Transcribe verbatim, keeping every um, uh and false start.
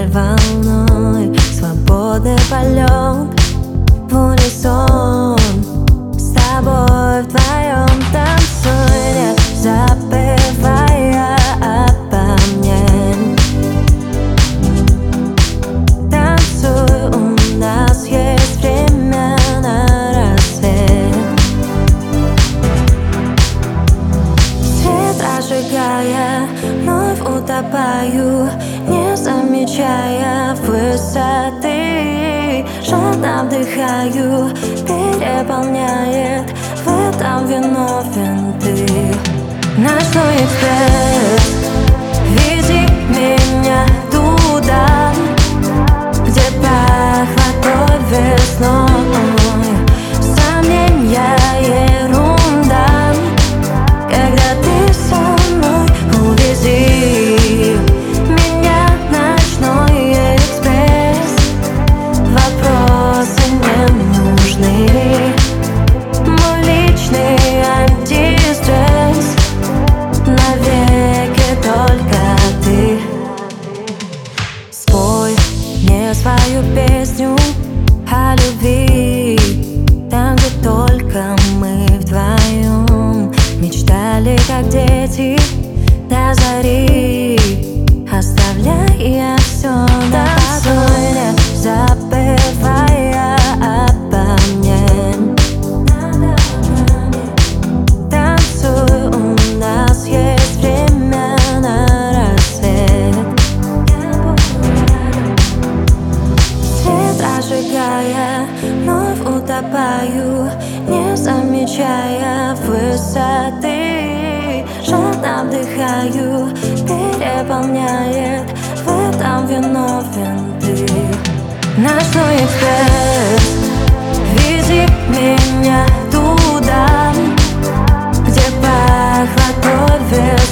вдаль волной, свободный полет в унисон. С тобой вдвоем танцуй, не забывая обо мне. Танцуй, у нас есть время на рассвет. Свет зажигая, вновь утопаю, не замечая высоты. Жадно вдыхаю, переполняет, в этом виновен ты. Ночной экспресс, вези меня туда, где пахнет той весной. Сомнения ерунда, когда ты со мной, увези меня, ночной экспресс. Вопросы не нужны, мой личный антистресс. Навеки только ты. Спой мне свою песню о любви, там, где только мы вдвоем мечтали, как дети, до зари, оставляя все на потом, не забывая обо мне. Танцуй, у нас есть время на рассвет. Свет зажигая, вновь утопаю, не замечая высоты. Жадно вдыхаю, переполняет, в этом виновен ты. Ночной экспресс, вези меня туда, где пахнет той весной.